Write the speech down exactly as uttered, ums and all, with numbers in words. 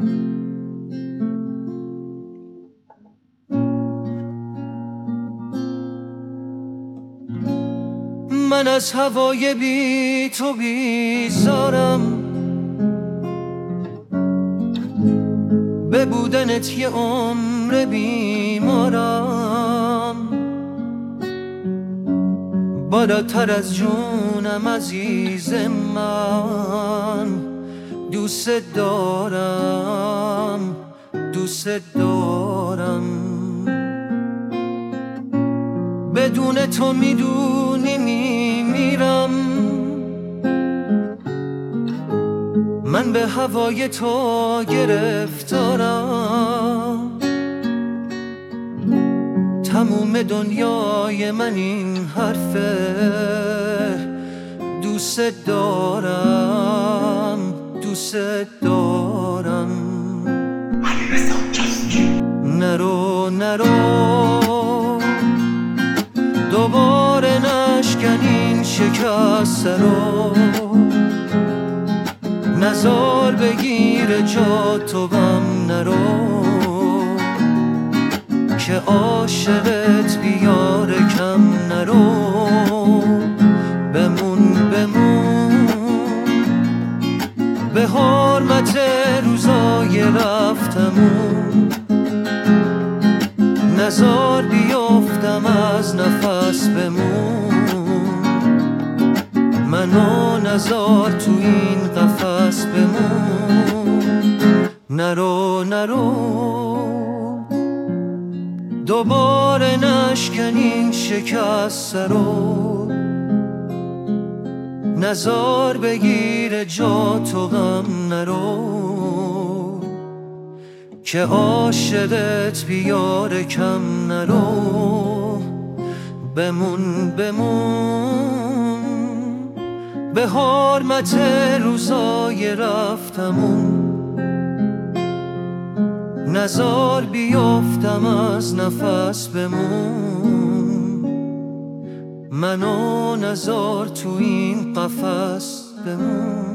من از هوای بی تو بیزارم، به بودنت یه عمر بیمارم. بالاتر از جونم عزیز من، دوست دارم دوست دارم. بدون تو میدونی میمیرم، من به هوای تو گرفتارم. تموم دنیای من این حرفه، دوست دارم دوست دارم. نرو نرو دوباره نشکن این شکسته رو، نزار بگیر جا تو غم نرو، که عاشقت بیار کم نرو. بمون بمون به حرمت روزای رفتمون، نزار بیافتم از نفس بمون. منو نزار تو این قفس بمون. نرو نرو دوباره نشکن این شکسته رو، نزار بگیر جا تو غم نرو، که عاشقت بیار کم نرو. بمون بمون به حرمت روزای رفتمون، نزار بیافتم از نفس بمون. منو نزار تو این قفس بمون.